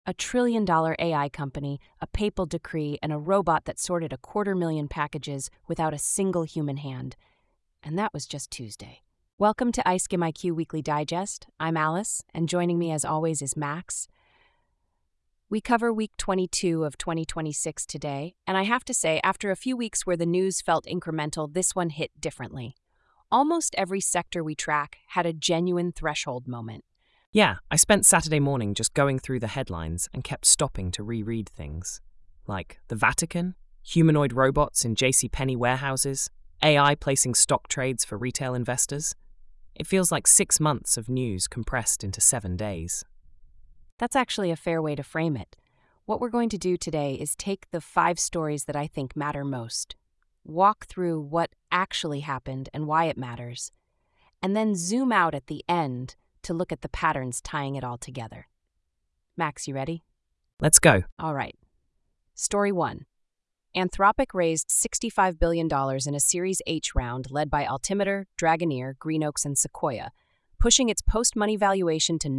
A trillion-dollar AI company, a papal decree, and a robot that sorted 250,000 packages without a single human hand. And that was just Tuesday. Welcome to iSkim IQ Weekly Digest. I'm Alice, and joining me as always is Max. We cover week 22 of 2026 today, and I have to say, after a few weeks where the news felt incremental, this one hit differently. Almost every sector we track had a genuine threshold moment. Yeah, I spent Saturday morning just going through the headlines and kept stopping to reread things. Like the Vatican, humanoid robots in JCPenney warehouses, AI placing stock trades for retail investors. It feels like 6 months of news compressed into 7 days. That's actually a fair way to frame it. What we're going to do today is take the 5 stories that I think matter most, walk through what actually happened and why it matters, and then zoom out at the end to look at the patterns tying it all together. Max, you ready? Let's go. All right. Story 1. Anthropic raised $65 billion in a Series H round led by Altimeter, Dragoneer, GreenOaks, and Sequoia, pushing its post-money valuation to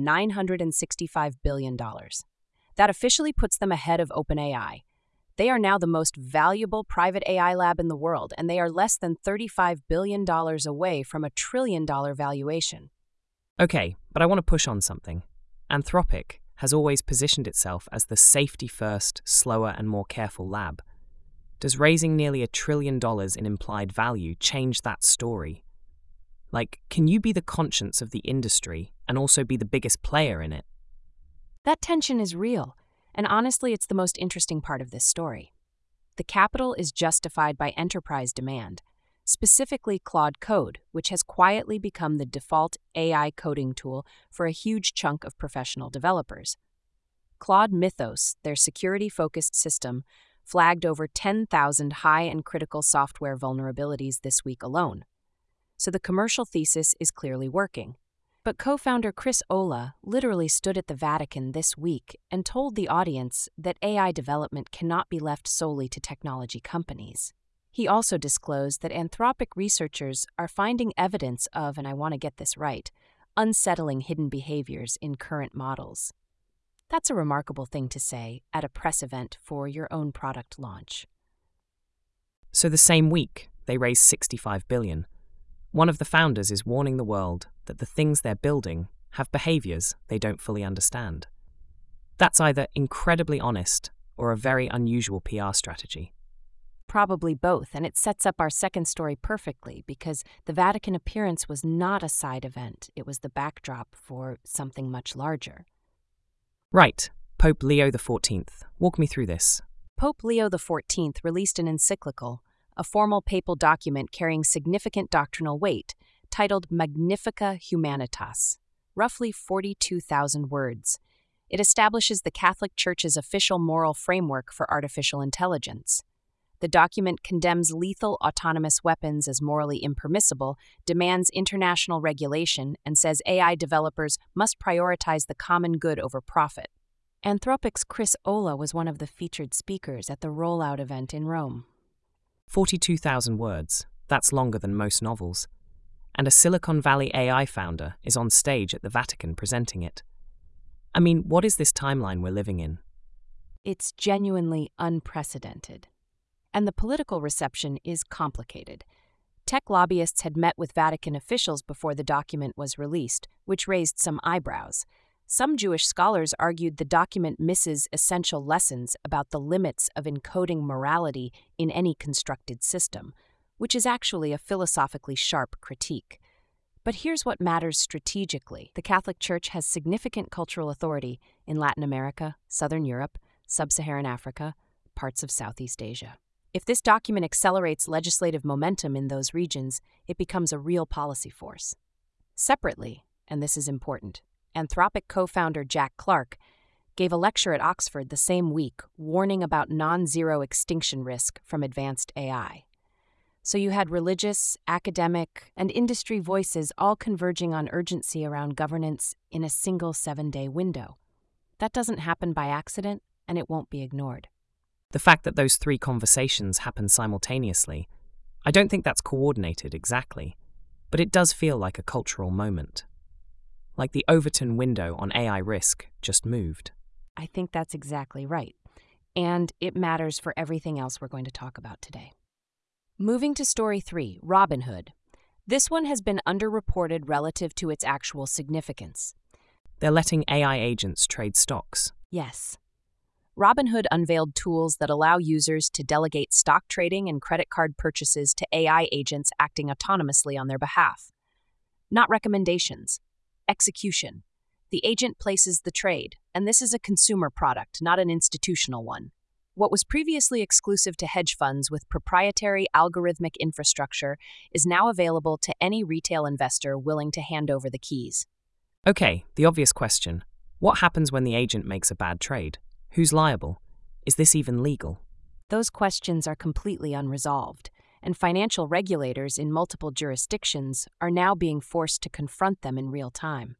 $965 billion. That officially puts them ahead of OpenAI. They are now the most valuable private AI lab in the world, and they are less than $35 billion away from a $1 trillion valuation. Okay, but I want to push on something. Anthropic has always positioned itself as the safety-first, slower and more careful lab. Does raising nearly $1 trillion in implied value change that story? Like, can you be the conscience of the industry and also be the biggest player in it? That tension is real, and honestly, it's the most interesting part of this story. The capital is justified by enterprise demand, specifically Claude Code, which has quietly become the default AI coding tool for a huge chunk of professional developers. Claude Mythos, their security-focused system, flagged over 10,000 high and critical software vulnerabilities this week alone. So the commercial thesis is clearly working. But co-founder Chris Olah literally stood at the Vatican this week and told the audience that AI development cannot be left solely to technology companies. He also disclosed that Anthropic researchers are finding evidence of, and I want to get this right, unsettling hidden behaviors in current models. That's a remarkable thing to say at a press event for your own product launch. So the same week, they raised $65 billion. One of the founders is warning the world that the things they're building have behaviors they don't fully understand. That's either incredibly honest or a very unusual PR strategy. Probably both, and it sets up our second story perfectly because the Vatican appearance was not a side event. It was the backdrop for something much larger. Right, Pope Leo XIV. Walk me through this. Pope Leo XIV released an encyclical, a formal papal document carrying significant doctrinal weight, titled Magnifica Humanitas, roughly 42,000 words. It establishes the Catholic Church's official moral framework for artificial intelligence. The document condemns lethal autonomous weapons as morally impermissible, demands international regulation, and says AI developers must prioritize the common good over profit. Anthropic's Chris Olah was one of the featured speakers at the rollout event in Rome. 42,000 words. That's longer than most novels. And a Silicon Valley AI founder is on stage at the Vatican presenting it. I mean, what is this timeline we're living in? It's genuinely unprecedented. And the political reception is complicated. Tech lobbyists had met with Vatican officials before the document was released, which raised some eyebrows. Some Jewish scholars argued the document misses essential lessons about the limits of encoding morality in any constructed system, which is actually a philosophically sharp critique. But here's what matters strategically. The Catholic Church has significant cultural authority in Latin America, Southern Europe, Sub-Saharan Africa, parts of Southeast Asia. If this document accelerates legislative momentum in those regions, it becomes a real policy force. Separately, and this is important, Anthropic co-founder Jack Clark gave a lecture at Oxford the same week warning about non-zero extinction risk from advanced AI. So you had religious, academic, and industry voices all converging on urgency around governance in a single 7-day window. That doesn't happen by accident, and it won't be ignored. The fact that those 3 conversations happen simultaneously, I don't think that's coordinated exactly, but it does feel like a cultural moment. Like the Overton window on AI risk just moved. I think that's exactly right. And it matters for everything else we're going to talk about today. Moving to story 3, Robinhood. This one has been underreported relative to its actual significance. They're letting AI agents trade stocks. Yes. Robinhood unveiled tools that allow users to delegate stock trading and credit card purchases to AI agents acting autonomously on their behalf. Not recommendations, execution. The agent places the trade, and this is a consumer product, not an institutional one. What was previously exclusive to hedge funds with proprietary algorithmic infrastructure is now available to any retail investor willing to hand over the keys. Okay, the obvious question. What happens when the agent makes a bad trade? Who's liable? Is this even legal? Those questions are completely unresolved, and financial regulators in multiple jurisdictions are now being forced to confront them in real time.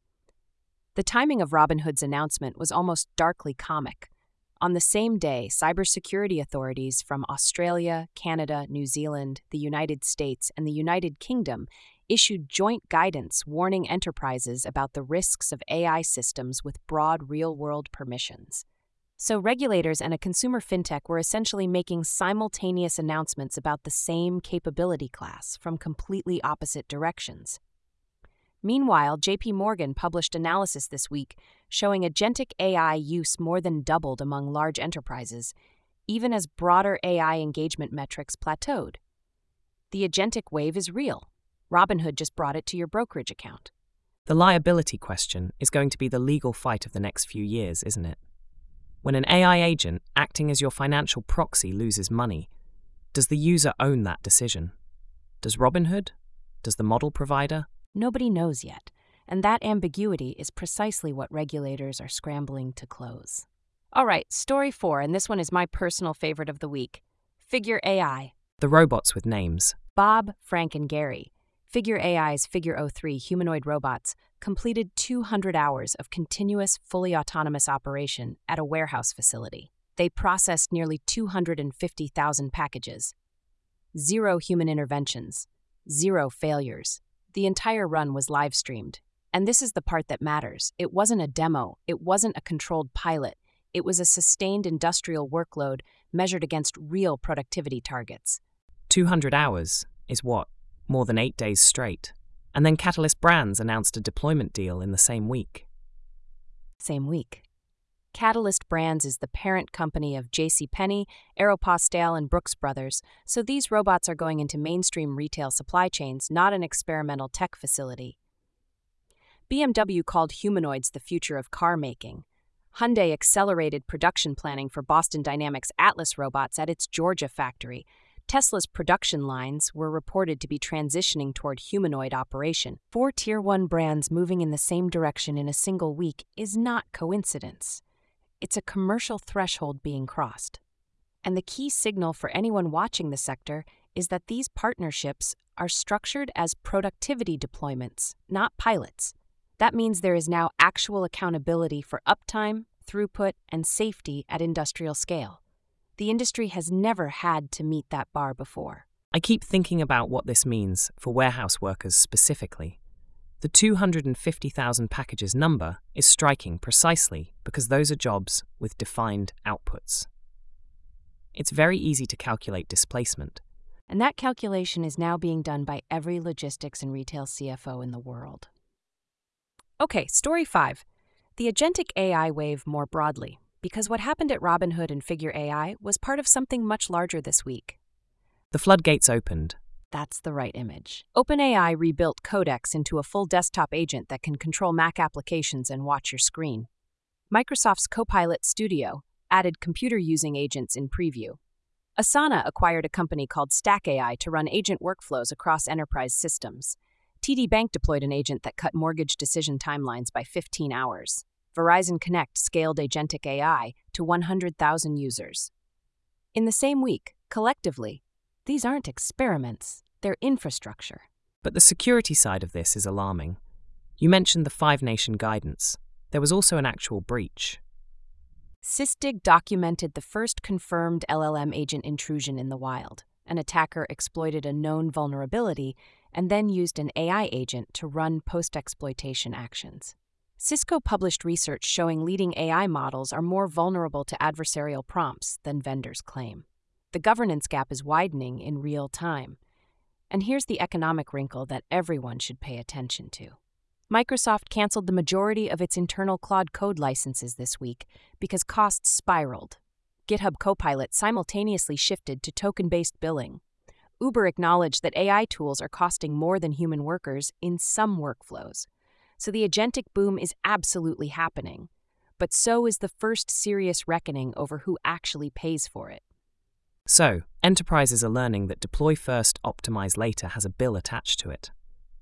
The timing of Robinhood's announcement was almost darkly comic. On the same day, cybersecurity authorities from Australia, Canada, New Zealand, the United States, and the United Kingdom issued joint guidance warning enterprises about the risks of AI systems with broad real-world permissions. So regulators and a consumer fintech were essentially making simultaneous announcements about the same capability class from completely opposite directions. Meanwhile, JP Morgan published analysis this week showing agentic AI use more than doubled among large enterprises, even as broader AI engagement metrics plateaued. The agentic wave is real. Robinhood just brought it to your brokerage account. The liability question is going to be the legal fight of the next few years, isn't it? When an AI agent acting as your financial proxy loses money, does the user own that decision? Does Robinhood? Does the model provider? Nobody knows yet, and that ambiguity is precisely what regulators are scrambling to close. All right, story 4, and this one is my personal favorite of the week. Figure AI. The robots with names. Bob, Frank, and Gary, Figure AI's Figure 03 humanoid robots, completed 200 hours of continuous, fully autonomous operation at a warehouse facility. They processed nearly 250,000 packages. 0 human interventions. 0 failures. The entire run was live-streamed. And this is the part that matters. It wasn't a demo. It wasn't a controlled pilot. It was a sustained industrial workload measured against real productivity targets. 200 hours is what? More than 8 days straight. And then Catalyst Brands announced a deployment deal in the same week. Same week. Catalyst Brands is the parent company of JCPenney, Aeropostale, and Brooks Brothers, so these robots are going into mainstream retail supply chains, not an experimental tech facility. BMW called humanoids the future of car making. Hyundai accelerated production planning for Boston Dynamics Atlas robots at its Georgia factory. Tesla's production lines were reported to be transitioning toward humanoid operation. 4 Tier 1 brands moving in the same direction in a single week is not coincidence. It's a commercial threshold being crossed. And the key signal for anyone watching the sector is that these partnerships are structured as productivity deployments, not pilots. That means there is now actual accountability for uptime, throughput, and safety at industrial scale. The industry has never had to meet that bar before. I keep thinking about what this means for warehouse workers specifically. The 250,000 packages number is striking precisely because those are jobs with defined outputs. It's very easy to calculate displacement. And that calculation is now being done by every logistics and retail CFO in the world. Okay, story 5. The agentic AI wave more broadly, because what happened at Robinhood and Figure AI was part of something much larger this week. The floodgates opened. That's the right image. OpenAI rebuilt Codex into a full desktop agent that can control Mac applications and watch your screen. Microsoft's Copilot Studio added computer-using agents in preview. Asana acquired a company called StackAI to run agent workflows across enterprise systems. TD Bank deployed an agent that cut mortgage decision timelines by 15 hours. Verizon Connect scaled agentic AI to 100,000 users. In the same week, collectively, these aren't experiments, they're infrastructure. But the security side of this is alarming. You mentioned the 5-nation guidance. There was also an actual breach. Sysdig documented the first confirmed LLM agent intrusion in the wild. An attacker exploited a known vulnerability and then used an AI agent to run post-exploitation actions. Cisco published research showing leading AI models are more vulnerable to adversarial prompts than vendors claim. The governance gap is widening in real time. And here's the economic wrinkle that everyone should pay attention to. Microsoft canceled the majority of its internal Claude Code licenses this week because costs spiraled. GitHub Copilot simultaneously shifted to token-based billing. Uber acknowledged that AI tools are costing more than human workers in some workflows. So the agentic boom is absolutely happening. But so is the first serious reckoning over who actually pays for it. So, enterprises are learning that deploy first, optimize later has a bill attached to it.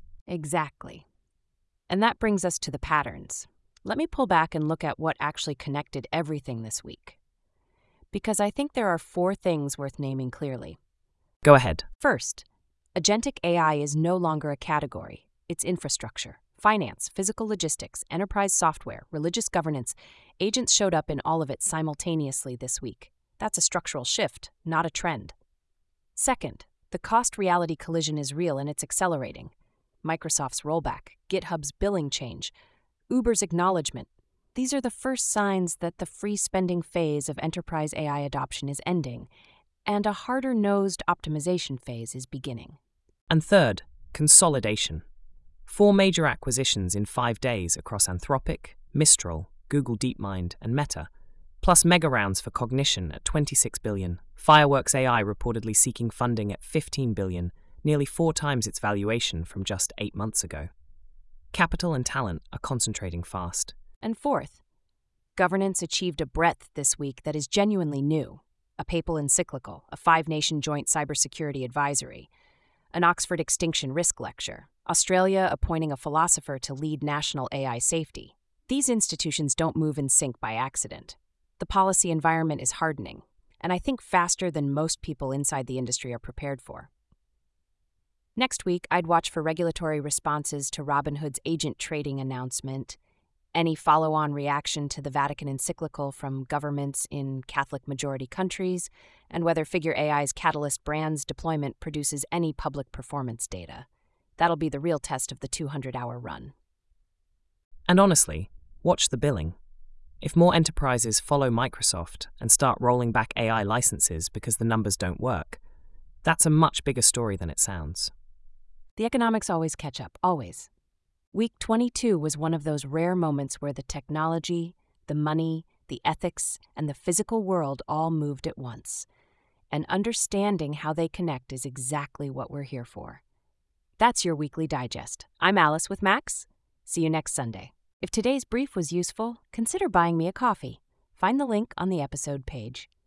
Exactly. And that brings us to the patterns. Let me pull back and look at what actually connected everything this week. Because I think there are 4 things worth naming clearly. Go ahead. First, agentic AI is no longer a category. It's infrastructure. Finance, physical logistics, enterprise software, religious governance. Agents showed up in all of it simultaneously this week. That's a structural shift, not a trend. Second, the cost-reality collision is real and it's accelerating. Microsoft's rollback, GitHub's billing change, Uber's acknowledgement. These are the first signs that the free spending phase of enterprise AI adoption is ending, and a harder-nosed optimization phase is beginning. And third, consolidation. 4 major acquisitions in 5 days across Anthropic, Mistral, Google DeepMind, and Meta, plus mega rounds for Cognition at $26 billion, Fireworks AI reportedly seeking funding at $15 billion, nearly 4 times its valuation from just 8 months ago. Capital and talent are concentrating fast. And fourth, governance achieved a breadth this week that is genuinely new. A papal encyclical, a 5-nation joint cybersecurity advisory, an Oxford Extinction Risk lecture, Australia appointing a philosopher to lead national AI safety. These institutions don't move in sync by accident. The policy environment is hardening, and I think faster than most people inside the industry are prepared for. Next week, I'd watch for regulatory responses to Robinhood's agent trading announcement, any follow-on reaction to the Vatican encyclical from governments in Catholic-majority countries, and whether Figure AI's Catalyst Brands deployment produces any public performance data. That'll be the real test of the 200-hour run. And honestly, watch the billing. If more enterprises follow Microsoft and start rolling back AI licenses because the numbers don't work, that's a much bigger story than it sounds. The economics always catch up, always. Week 22 was one of those rare moments where the technology, the money, the ethics, and the physical world all moved at once. And understanding how they connect is exactly what we're here for. That's your Weekly Digest. I'm Alice with Max. See you next Sunday. If today's brief was useful, consider buying me a coffee. Find the link on the episode page.